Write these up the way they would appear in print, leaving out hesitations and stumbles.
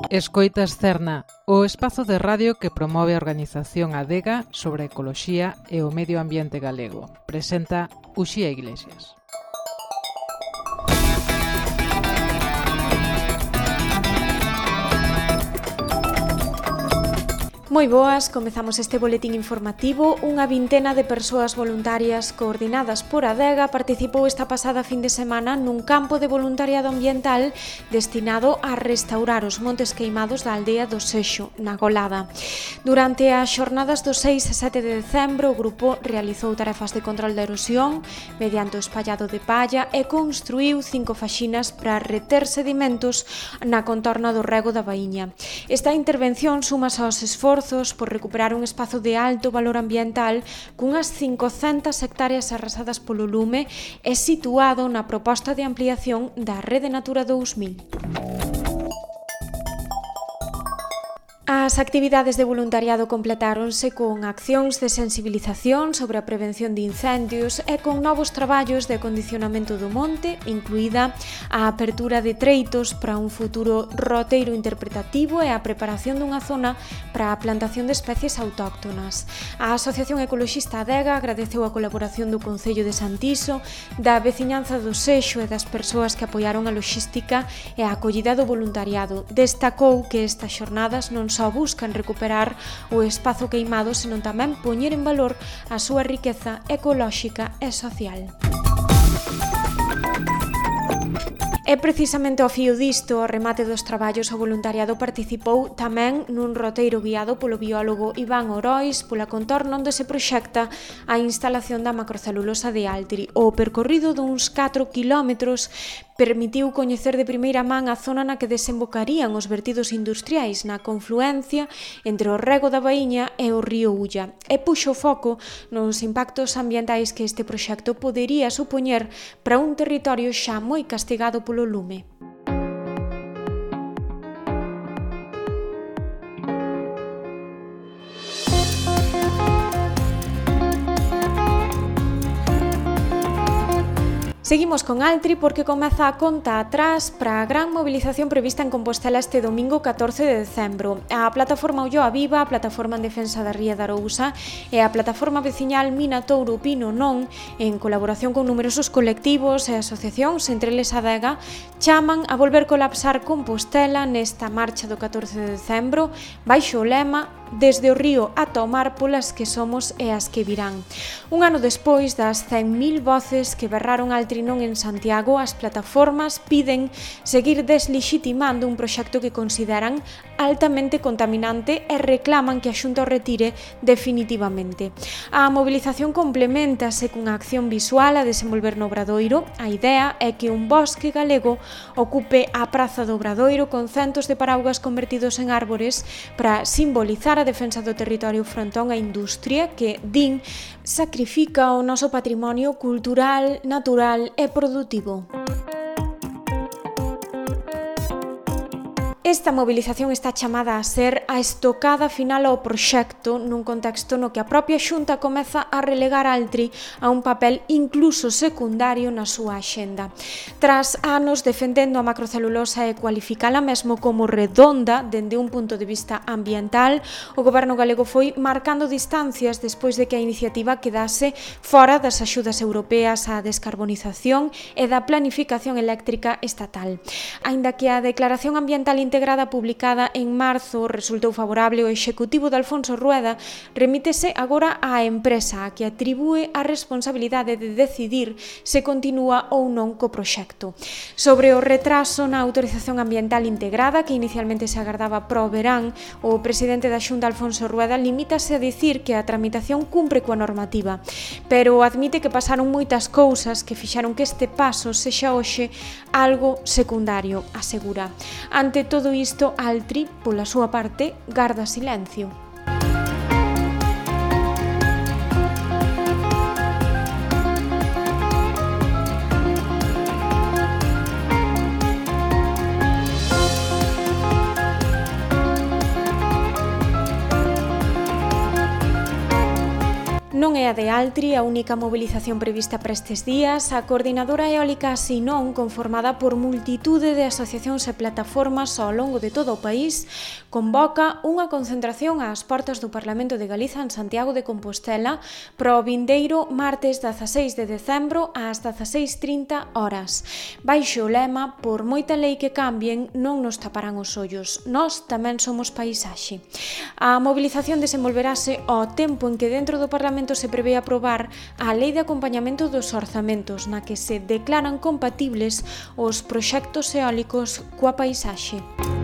Escoitas Cerna, o espazo de radio que promove a organización Adega sobre a ecoloxía e o medio ambiente galego. Presenta Uxía Iglesias. Moi boas, comezamos este boletín informativo. Unha vintena de persoas voluntarias coordinadas por Adega participou esta pasada fin de semana nun campo de voluntariado ambiental destinado a restaurar os montes queimados da aldea do Sexo, na Golada. Durante as xornadas do 6 e 7 de decembro, o grupo realizou tarefas de control da erosión mediante o espallado de palla e construíu 5 faxinas para reter sedimentos na contorna do rego da Baíña. Esta intervención sumas aos esforzos por recuperar un espazo de alto valor ambiental cunhas 500 hectáreas arrasadas polo lume e situado na proposta de ampliación da Rede Natura 2000. As actividades de voluntariado completáronse con accións de sensibilización sobre a prevención de incendios e con novos traballos de acondicionamento do monte, incluída a apertura de treitos para un futuro roteiro interpretativo e a preparación dunha zona para a plantación de especies autóctonas. A Asociación Ecoloxista Adega agradeceu a colaboración do Concello de Santiso, da veciñanza do Sexo e das persoas que apoiaron a loxística e a acollida do voluntariado. Destacou que estas xornadas non só buscan recuperar o espazo queimado, senón tamén poñer en valor a súa riqueza ecolóxica e social. E precisamente ao fío disto, ao remate dos traballos, o voluntariado participou tamén nun roteiro guiado polo biólogo Iván Orois pola contorna onde se proxecta a instalación da macrocelulosa de Altri. O percorrido duns 4 kilómetros permitiu coñecer de primeira man a zona na que desembocarían os vertidos industriais na confluencia entre o rego da Baíña e o río Ulla e puxo foco nos impactos ambientais que este proxecto podería supoñer para un territorio xa moi castigado polo lume. Seguimos con Altri porque comeza a conta atrás para a gran movilización prevista en Compostela este domingo 14 de decembro. A plataforma Ulloa Viva, a plataforma en defensa da Ría de Arousa e a plataforma veciñal Mina Touro Pino Non, en colaboración con numerosos colectivos e asociacións, entre eles Adega, chaman a volver colapsar Compostela nesta marcha do 14 de decembro, baixo o lema "Desde o río ata o mar polas que somos e as que virán". Un ano despois das 100.000 voces que berraron Altri non en Santiago, as plataformas piden seguir deslexitimando un proxecto que consideran altamente contaminante e reclaman que a Xunta o retire definitivamente. A mobilización complementase cunha acción visual a desenvolver no Obradoiro. A idea é que un bosque galego ocupe a praza do Obradoiro con centos de paraugas convertidos en árbores para simbolizar a defensa do territorio fronte a unha industria que, din, sacrifica o noso patrimonio cultural, natural e produtivo. Esta mobilización está chamada a ser a estocada final ao proxecto nun contexto no que a propia Xunta comeza a relegar Altri a un papel incluso secundario na súa axenda. Tras anos defendendo a macrocelulosa e cualificala mesmo como redonda dende un punto de vista ambiental, o goberno galego foi marcando distancias despois de que a iniciativa quedase fora das axudas europeas á descarbonización e da planificación eléctrica estatal. Aínda que a Declaración Ambiental Integrada publicada en marzo resultou favorable, o executivo de Alfonso Rueda remítese agora á empresa a que atribúe a responsabilidade de decidir se continúa ou non co proxecto. Sobre o retraso na autorización ambiental integrada, que inicialmente se agardaba para o verán, o presidente da Xunta, Alfonso Rueda, limítase a dicir que a tramitación cumpre coa normativa, pero admite que pasaron moitas cousas que fixaron que este paso sexa hoxe algo secundario, asegura. Ante todo isto, Altri, pola súa parte, garda silencio. Non Non é a de Altri a única mobilización prevista para estes días. A Coordinadora Eólica Asinón, conformada por multitude de asociacións e plataformas ao longo de todo o país, convoca unha concentración ás portas do Parlamento de Galiza en Santiago de Compostela para o vindeiro martes 16 de decembro ás 16:30 horas. Baixo o lema "Por moita lei que cambien, non nos taparán os ollos. Nós tamén somos paisaxe". A mobilización desenvolverase ao tempo en que dentro do Parlamento se prevé aprobar a Lei de Acompañamento dos Orzamentos, na que se declaran compatibles os proxectos eólicos coa paisaxe.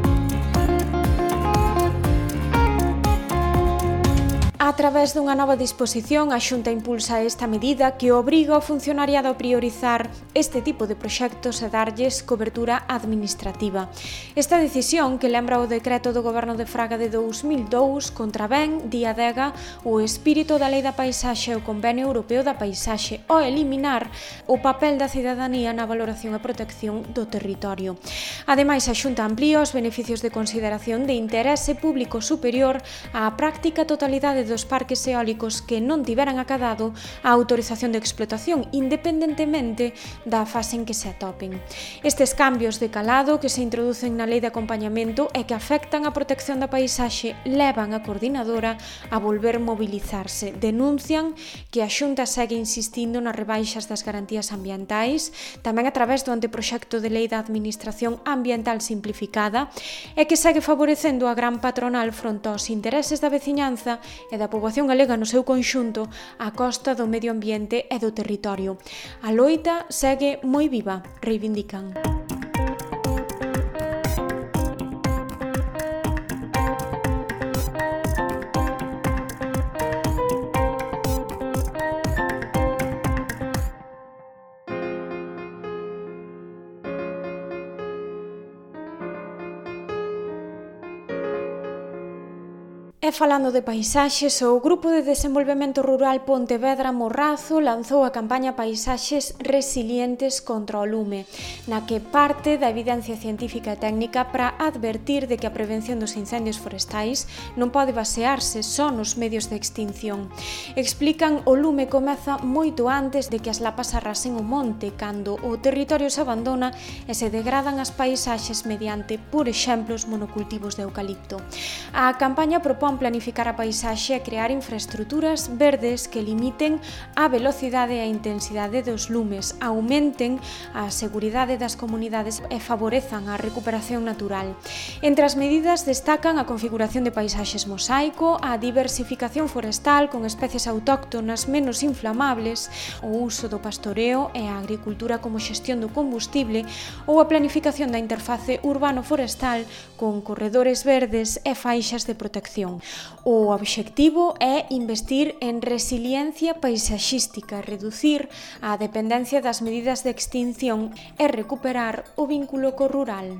A través dunha nova disposición, a Xunta impulsa esta medida que obriga ao funcionariado a priorizar este tipo de proxectos e darlles cobertura administrativa. Esta decisión, que lembra o decreto do Goberno de Fraga de 2002, contravén, di Adega, o espírito da Lei da Paisaxe e o Convenio Europeo da Paisaxe, ao eliminar o papel da cidadanía na valoración e protección do territorio. Ademais, a Xunta amplía os beneficios de consideración de interese público superior á práctica totalidade dos parques eólicos que non tiveran acadado a autorización de explotación, independentemente da fase en que se atopen. Estes cambios de calado que se introducen na Lei de Acompañamento e que afectan a protección da paisaxe levan a Coordinadora a volver mobilizarse. Denuncian que a Xunta segue insistindo nas rebaixas das garantías ambientais, tamén a través do anteproxecto de Lei da Administración Ambiental Simplificada, e que segue favorecendo a gran patronal fronte aos intereses da veciñanza e da poboación galega no seu conxunto á costa do medio ambiente e do territorio. A loita segue moi viva, reivindican. E falando de paisaxes, o Grupo de Desenvolvemento Rural Pontevedra Morrazo lanzou a campaña Paisaxes Resilientes contra o lume, na que parte da evidencia científica e técnica para advertir de que a prevención dos incendios forestais non pode basearse só nos medios de extinción. Explican o lume comeza moito antes de que as lapas arrasen o monte, cando o territorio se abandona e se degradan as paisaxes mediante, por exemplo, os monocultivos de eucalipto. A campaña propón planificar a paisaxe e crear infraestruturas verdes que limiten a velocidade e a intensidade dos lumes, aumenten a seguridade das comunidades e favorezan a recuperación natural. Entre as medidas destacan a configuración de paisaxes mosaico, a diversificación forestal con especies autóctonas menos inflamables, o uso do pastoreo e a agricultura como xestión do combustible ou a planificación da interface urbano-forestal con corredores verdes e faixas de protección. O obxectivo é investir en resiliencia paisaxística, reducir a dependencia das medidas de extinción e recuperar o vínculo co rural.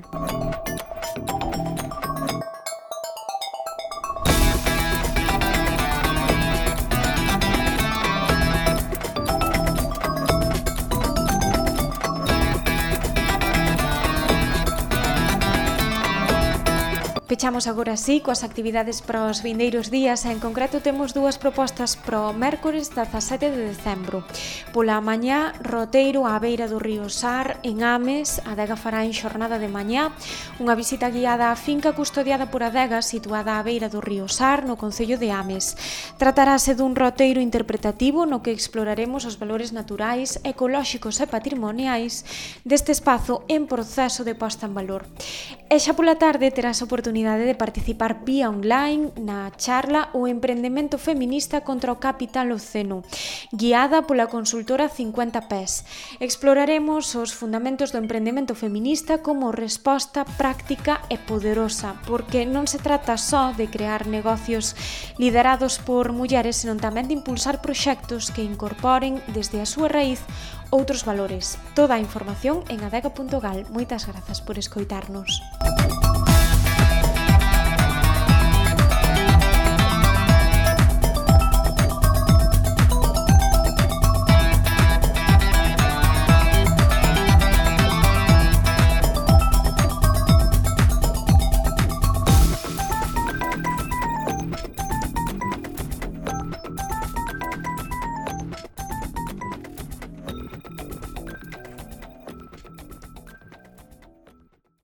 Pechamos agora sí coas actividades para os vindeiros días e en concreto temos dúas propostas para o mércores 17 de decembro. Pola mañá, roteiro á beira do río Sar en Ames. A Adega fará en xornada de mañá unha visita guiada á finca custodiada por Adega situada á beira do río Sar no concello de Ames. Tratarase dun roteiro interpretativo no que exploraremos os valores naturais, ecolóxicos e patrimoniais deste espazo en proceso de posta en valor. E xa pola tarde terás oportunidade de participar vía online na charla O emprendemento feminista contra o capital oceno, guiada pola consultora 50 Pés. Exploraremos os fundamentos do emprendemento feminista como resposta práctica e poderosa, porque non se trata só de crear negocios liderados por mulleres, senón tamén de impulsar proxectos que incorporen desde a súa raíz outros valores. Toda a información en adega.gal. Moitas grazas por escoitarnos.